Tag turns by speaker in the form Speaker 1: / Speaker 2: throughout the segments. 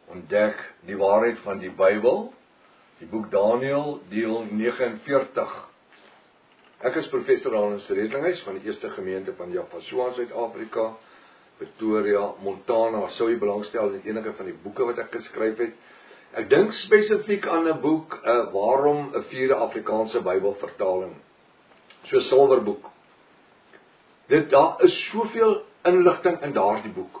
Speaker 1: ontdek die waarheid van die Bybel, die boek Daniël, deel 49. Ek is professor Hans Redlinghuis van die Eerste Gemeente van Jaffa in Suid-Afrika, Pretoria, Montana. Sou jy belangstel in enige van die boeke wat ek geskryf het? Ek dink spesifiek aan 'n boek, waarom 'n 4de Afrikaanse Bybelvertaling, so 'n silwerboek. Daar is soveel inligting in daardie boek.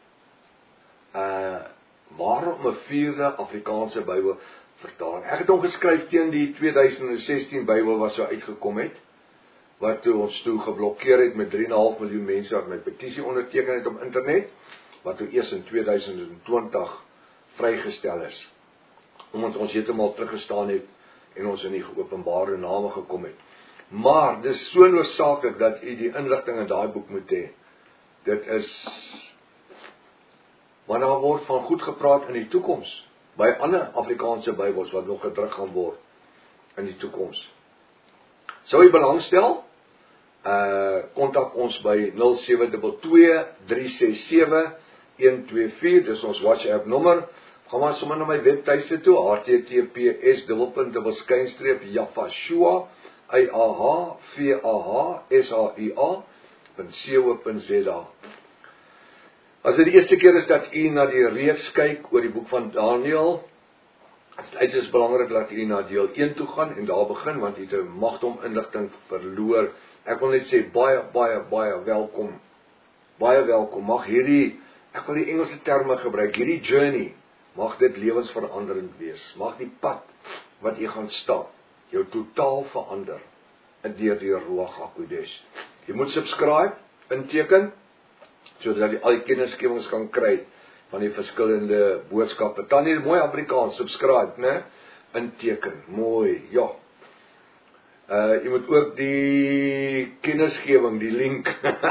Speaker 1: Waarom 'n 4de Afrikaanse Bybelvertaling? Ek het hom geskryf teen die 2016 Bybel wat so uitgekom het, wat toe ons toe geblokkeer het met 3,5 miljoen mense wat my petisie onderteken het op internet, wat toe eers in 2020 vrygestel is, omdat ons heeltemal teruggestaan het en ons in die geopenbare name gekom het. Maar dis so noodsaaklik dat u die inligting in daai boek moet hê. Dit is, want daar word van goed gepraat in die toekoms, by ander Afrikaanse Bybels wat nog gedruk gaan word in die toekoms. Sou jy belangstel? Kontak ons by 0722-367-124, dis ons WhatsApp nommer. Gaan maar sommer na my webtuiste toe, https://Jaffa.co.za. As dit die eerste keer is dat u na die reeks kyk oor die boek van Daniël, dit is belangrik dat u na deel 1 toe gaan en daar begin, want u het 'n magdom inligting verloor. Ek wil net sê, baie welkom. Baie welkom. Mag hierdie, ek wil die Engelse terme gebruik, hierdie journey, mag dit lewensveranderend wees. Mag die pad wat jy gaan stap, jou totaal verander, deur die Ruach HaKodesh. Jy moet subscribe, inteken, sodat jy al die kennisgewings kan kry van die verskillende boodskappe. Tannie, mooi Afrikaans, subscribe, né? Inteken, mooi, ja. Jy moet ook die kennisgewing, die link,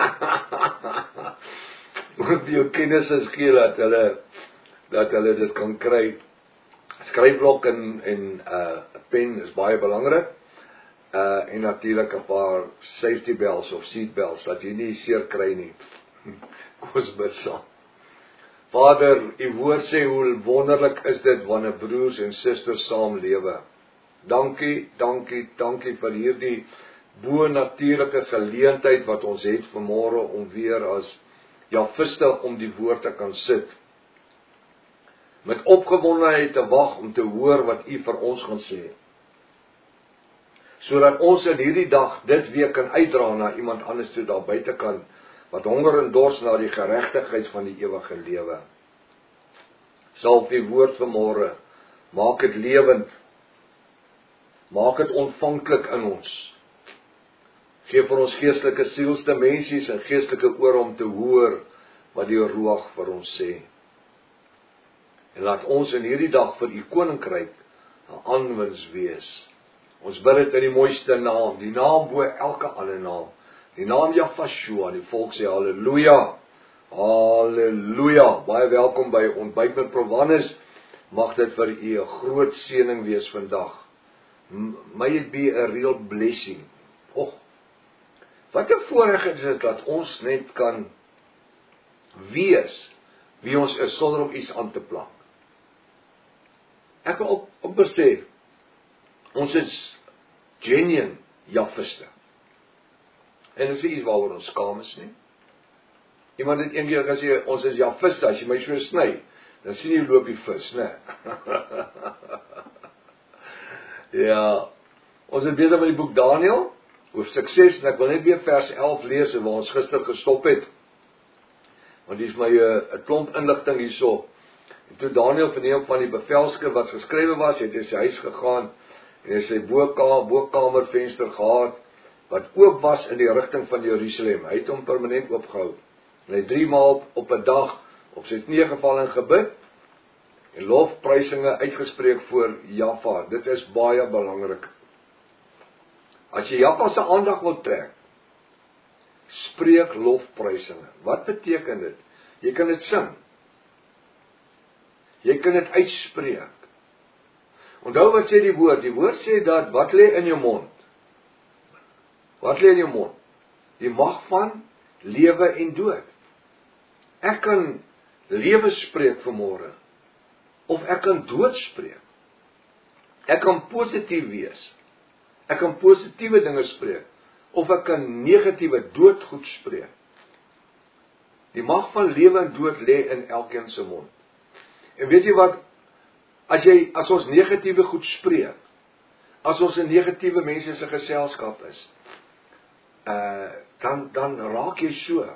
Speaker 1: moet jou kennisses gee, dat hulle dit kan kry. Skryfblok en 'n pen is baie belangrik. En natuurlik 'n paar safety bells of seat bells, dat jy nie seer kry nie. Kom ons bid saam. Vader, u woord sê hoe wonderlik is dit wanneer broers en susters saam lewe. Dankie vir hierdie bo-natuurlike geleentheid wat ons het vanmôre om weer as Jafiste om die woord te kan sit. Met opgewondenheid te wag om te hoor wat u vir ons gaan sê. Sodat ons in hierdie dag dit weer kan uitdra na iemand anders toe daar buitekant, wat honger en dors na die geregtigheid van die ewige lewe. Salf die woord vanmôre, maak dit lewend, maak dit ontvanklik in ons. Geef vir ons geestelike sielsdimensies en geestelike ore om te hoor wat die Ruach vir ons sê. En laat ons in hierdie dag vir u koninkryk 'n aanwinst wees. Ons bid dit in die mooiste naam, die naam bo elke ander naam, die naam Jaffa, die volk sê halleluja, halleluja. Baie welkom by Ontbyt met Provanus, mag dit vir u 'n groot seëning wees vandag. May it be a real blessing. Wat 'n voorreg is dit dat ons net kan wees wie ons is sonder om iets aan te plak. Ek wil ook besef, ons is genuine Jafiste. En dit is iets waaroor ons skaam is nie. Iemand het een keer gesê, ons is Jafiste, as jy my so sny, dan sien jy loop die vis, né? Ja, ons is besig met die boek Daniël, hoofstuk 6, en ek wil net weer vers 11 lees, waar ons gister gestop het. Want hier is my 'n klomp inligting hierso. En toe Daniël verneem van die bevelskrif wat geskrywe was, het hy sy huis gegaan, en hy sy bokamervenster gehad, wat oop was in die rigting van Jerusalem. Hy het hom permanent oopgehou. En hy 3 maal op 'n dag op sy knieë geval en gebid, en lofprysinge uitgespreek voor Jaffa. Dit is baie belangrik. As jy Jaffa se aandag wil trek, spreek lofprysinge. Wat beteken dit? Jy kan dit sing. Jy kan dit uitspreek. Onthou wat sê die woord? Die woord sê dat, wat lê in jou mond? Wat lê in jou mond? Die mag van lewe en dood. Ek kan lewe spreek vanmôre. of ek kan dood spreek. Ek kan positief wees. Ek kan positiewe dinge spreek, of ek kan negatiewe doodgoed spreek. Die mag van lewe en dood lê in elkeen se mond. En weet jy wat, as ons negatiewe goed spreek, as ons in negatiewe mense se geselskap is, dan raak jy so.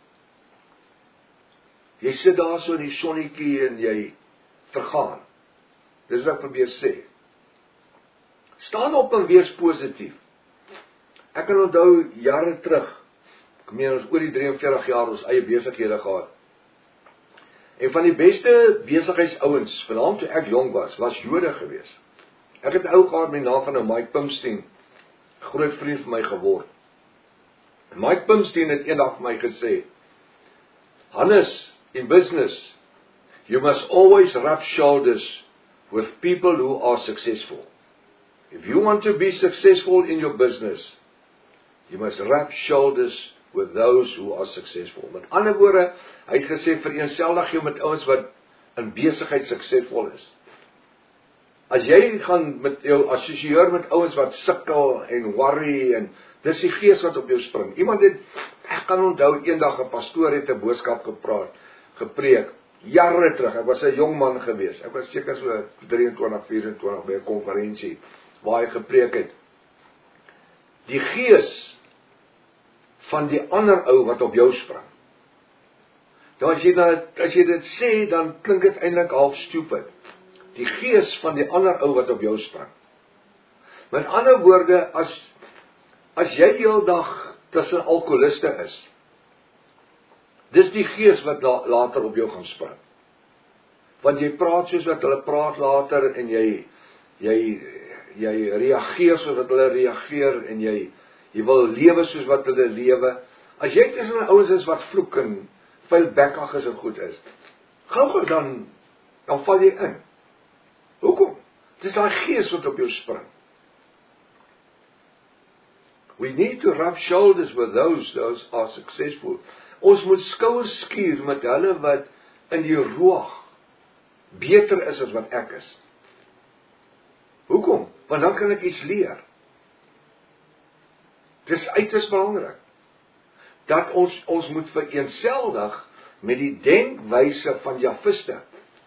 Speaker 1: Jy sit daar so in die sonnetjie en jy vergaan. Dis wat ek probeer sê. Staan op en wees positief. Ek kan onthou jare terug, ek meen ons oor die 43 jaar ons eie besighede gehad. En van die beste besigheidsouens, veral toe ek jong was Jode gewees. Ek het 'n ou gehad met die naam van Mike Pimstein, groot vriend van my geword. Mike Pimstein het eendag vir my gesê, Hannes, in business, you must always rub shoulders with people who are successful. If you want to be successful in your business, you must rub shoulders with those who are successful. Met ander woorde, hy het gesê, vereenseldig jou met ouens wat in besigheid suksesvol is. As jy gaan met jou assosieer met ouens wat sukkel en worry, en dis die gees wat op jou spring. Ek kan onthou, eendag 'n pastoor het 'n boodskap gepreek, jare terug, ek was 'n jong man gewees, ek was seker so 23, 24 by 'n konferensie, waar hy gepreek het, die gees van die ander ou wat op jou spring. Nou as jy dit sê, dan klink dit eintlik half stupid. Die gees van die ander ou wat op jou spring. Met ander woorde, as jy heeldag tussen alkoholiste is, dis die gees wat later op jou gaan spring. Want jy praat soos wat hulle praat later, en jy reageer soos wat hulle reageer, en jy wil lewe soos wat hulle lewe. As jy tussen ouens is wat vloek en vuilbekkig is en goed is, gou dan val jy in. Hoekom? Dis daai gees wat op jou spring. We need to rub shoulders with those are successful. Ons moet skouers skuur met hulle wat in die roog beter is as wat ek is. Hoekom? Want dan kan ek iets leer. Dis uiters belangrik dat ons moet vereenseldig met die denkwyse van Jafiste.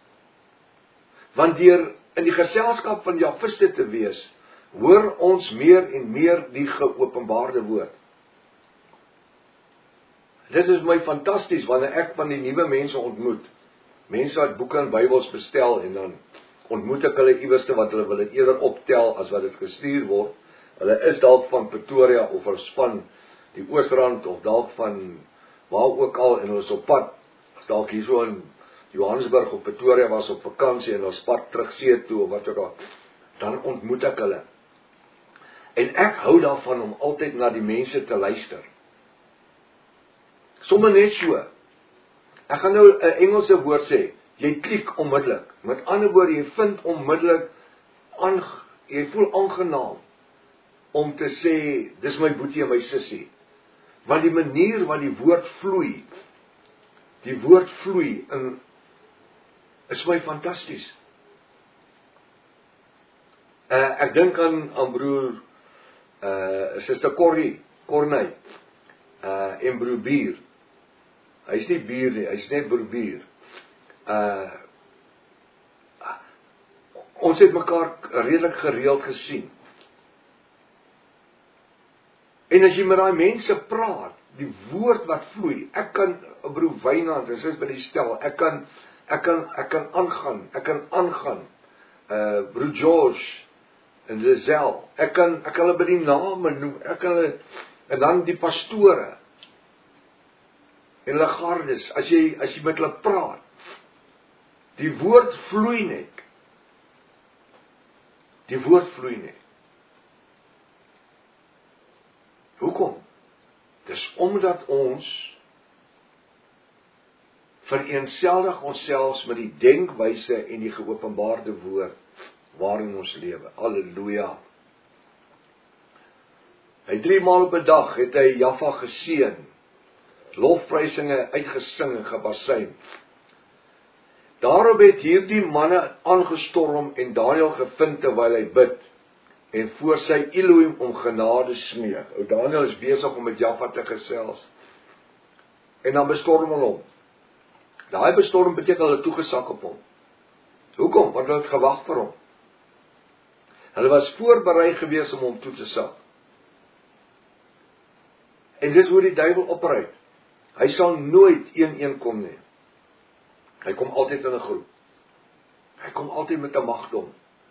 Speaker 1: Want deur in die geselskap van Jafiste te wees, hoor ons meer en meer die geopenbaarde woord. Dit is my fantasties wanneer ek van die nuwe mense ontmoet. Mense wat boeke en Bybels bestel, en dan ontmoet ek hulle iewerste wat hulle wil dit eerder optel as wat dit gestuur word. Hulle is dalk van Pretoria of is van die Oosrand of dalk van waar ook al, en hulle is op pad, dalk hier so in Johannesburg of Pretoria was op vakansie en ons pad terug see toe of wat ook al, dan ontmoet ek hulle. En ek hou daarvan om altyd na die mense te luister. Sommige net so. Ek gaan nou 'n Engelse woord sê, jy klik onmiddellik. Met ander woorde, jy vind onmiddellik, jy voel aangenaam om te sê, dis my boetie en my sussie. Want die manier wat die woord vloei, is my fantasties. Ek dink aan broer, Suster Corney, en broer Bier. Hy is nie Bier nie, hy is net broer Bier. Ons het mekaar redelik gereeld gesien. En as jy met daai mense praat, die woord wat vloei, ek kan, broer Wynand, dit is by die stel, ek kan aangaan, broer George, en Lizelle, ek kan hulle by die name noem, en dan die pastore, en hulle gardes, as jy met hulle praat, die woord vloei net. Die woord vloei net. Hoekom? Dis omdat ons vereenseldig onsself met die denkwyse en die geopenbaarde woord waarin ons lewe. Halleluja. Hy 3 maal op 'n dag het hy Jaffa geseën, lofprysinge uitgesing en gebasuin. Daarop het hierdie manne aangestorm en Daniël gevind terwyl hy bid en voor sy Elohim om genade smeek. Ou Daniël is besig om met Jaffa te gesels. En dan bestorm hulle hom. Daai bestorm beteken hulle toegesak op hom. Hoekom? Want hulle het gewag vir hom. Hulle was voorberei gewees om hom toe te sak. En dis hoe die duiwel opereer. Hy sal nooit een kom nie. Hy kom altyd in 'n groep. Hy kom altyd met 'n magdom.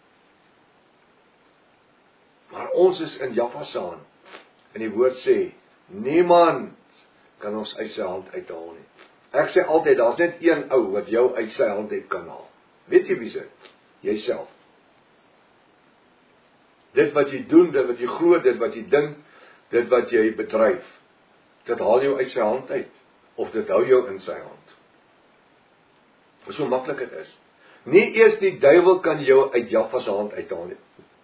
Speaker 1: Maar ons is in Jaffa se hand. En die woord sê, niemand kan ons uit sy hand uithaal nie. Ek sê altyd, daar's net een ou wat jou uit sy hand uit kan haal. Weet jy wie dit? Jouself. Dit wat jy doen, dit wat jy glo, dit wat jy dink, dit wat jy bedryf, dit haal jou uit sy hand uit, of dit hou jou in sy hand. So maklik dit is. Nie eers die duiwel kan jou uit Jaffa se hand uithaal nie.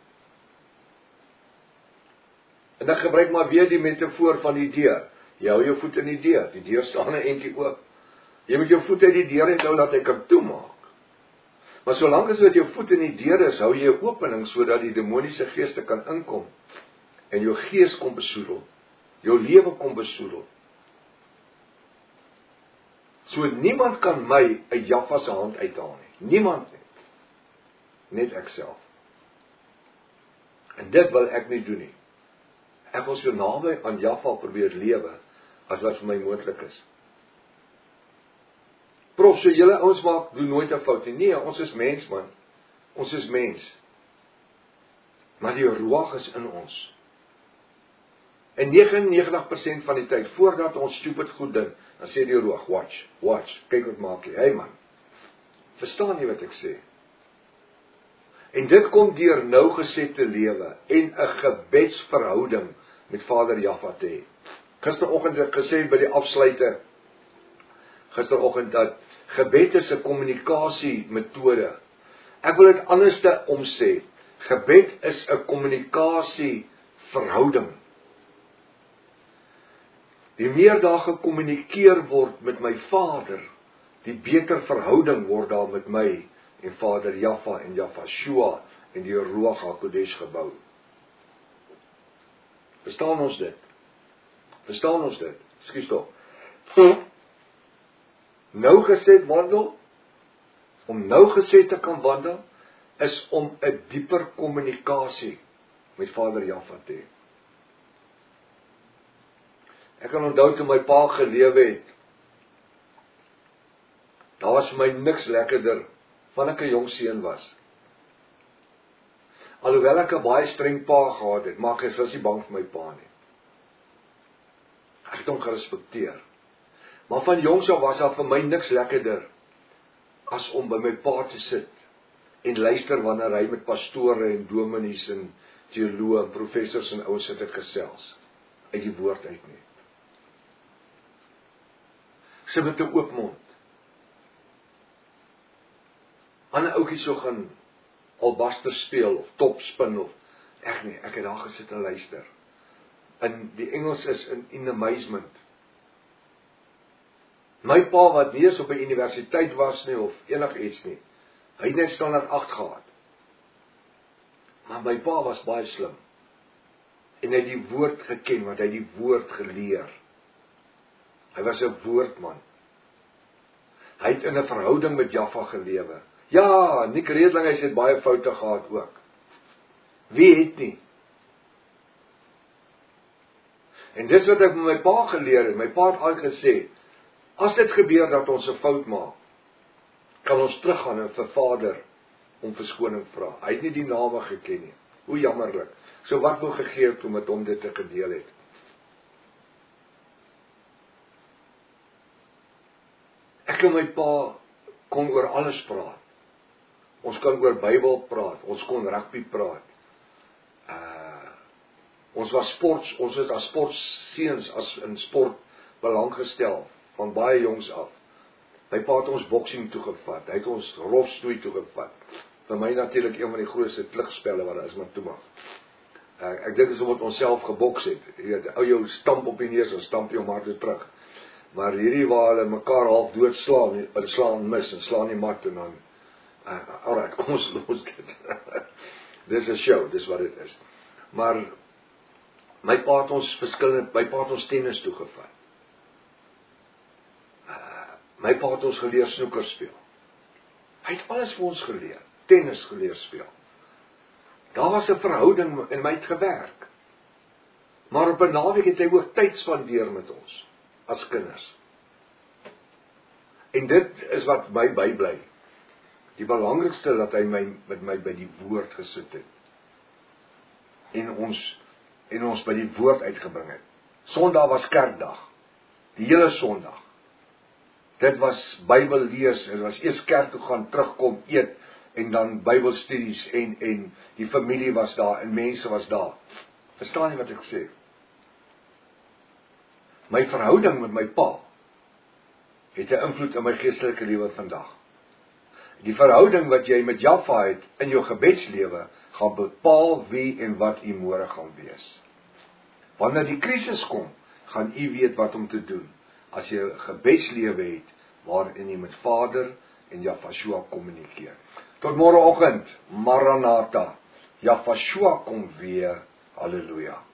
Speaker 1: En dan gebruik maar weer die metafoor van die deur. Jy hou jou voet in die deur staan 'n entjie oop. Jy moet jou voet uit die deur uithou dat hy kan toemaak. Maar solank as wat jou voet in die deur is, hou jy 'n opening sodat die demoniese geeste kan inkom en jou gees kom besoedel, jou lewe kom besoedel. So niemand kan my uit Jaffa se hand uithaal nie. Niemand nie. Net ek self. En dit wil ek nie doen nie. Ek wil so naby aan Jaffa probeer lewe as wat vir my moontlik is. Prof, so julle ouens doen nooit 'n fout nie. Nee, ons is mens man. Ons is mens. Maar die ruach is in ons. En 99% van die tyd, voordat ons stupid goed dink, dan sê die ruach, watch, kyk wat maak jy. Hey man, verstaan jy wat ek sê? En dit kom deur nougesette lewe en 'n gebedsverhouding met Vader Jaffa te hê. Gisteroggend het ek gesê by die afsluiting, dat gebed is 'n kommunikasiemetode. Ek wil dit anderste omsê. Gebed is 'n kommunikasieverhouding. Die meer daar gekommunikeer word met my Vader, die beter verhouding word daar met my en Vader Jaffa en Jafashua en die Ruach HaKodesh gebou. Verstaan ons dit? Ekskuus tog. Nougeset wandel, om nougeset te kan wandel, is om 'n dieper kommunikasie met Vader Jaffa te hê. Ek kan onthou toe my pa gelewe het, daar was vir my niks lekkerder van ek 'n jong seun was. Alhoewel ek 'n baie streng pa gehad het, maar ek was nie bang vir my pa nie. Ek het hom gerespekteer. Maar van jongs af was daar vir my niks lekkerder as om by my pa te sit en luister wanneer hy met pastore en dominees en teoloë en professors en ouens sit het gesels uit die woord uit nie. Sit met 'n oop mond. Ander ouetjies so gaan albaster speel of topspin of ek het daar gesit en luister. In die Engels is in amazement. My pa wat nie eens op 'n universiteit was nie of enigiets nie. Hy het net standaard 8 gehad. Maar my pa was baie slim. En hy het die woord geken, want hy het die woord geleer. Hy was 'n woordman. Hy het in 'n verhouding met Jaffa gelewe. Ja, Nick Redling het baie foute gehad ook. Wie het nie? En dis wat ek met my pa geleer het. My pa het altyd gesê, as dit gebeur dat ons 'n fout maak, kan ons teruggaan en vir Vader om verskoning vra. Hy het nie die name geken nie. Hoe jammerlik. So wat wou gegee het om met hom dit te gedeel het. Ek en my pa kon oor alles praat. Ons kon oor Bybel praat, ons kon rugby praat. Ons het as sportseuns as in sport belang gestel van baie jongs af. My pa het ons boksing toegevat, hy het ons rolstoei toegevat. Vir my natuurlik een van die grootste klugspelle wat daar is, maar toe maar. Ek dink is omdat ons self geboks het. Jy weet, ou jou stamp op die neus en stamp jou maar toe terug. Maar hierdie waar hulle mekaar half dood slaan mis en slaan die mat en dan, alright, kom ons los dit. Dis 'n show, dis wat dit is. Maar, my pa het ons tennis toegevat. My pa het ons geleer snoeker speel. Hy het alles vir ons geleer, tennis geleer speel. Daar was 'n verhouding en my het gewerk. Maar op 'n naweek het hy ook tyd spandeer met ons, as kinders. En dit is wat my bybly. Die belangrikste dat hy met my by die woord gesit het. En ons by die woord uitgebring het. Sondag was kerkdag. Die hele Sondag. Dit was Bybel lees, dit was eers kerk toe gaan, terugkom, eet, en dan Bybelstudies, en die familie was daar, en mense was daar. Verstaan jy wat ek sê? My verhouding met my pa, het 'n invloed in my geestelike lewe vandag. Die verhouding wat jy met Jaffa het, in jou gebedslewe, gaan bepaal wie en wat u môre gaan wees. Wanneer die krisis kom, gaan u weet wat om te doen, as jy 'n gebedslewe het, waarin jy met Vader en Jafashua kommunikeer. Tot môreoggend, Maranatha, Jafashua kom weer, halleluja.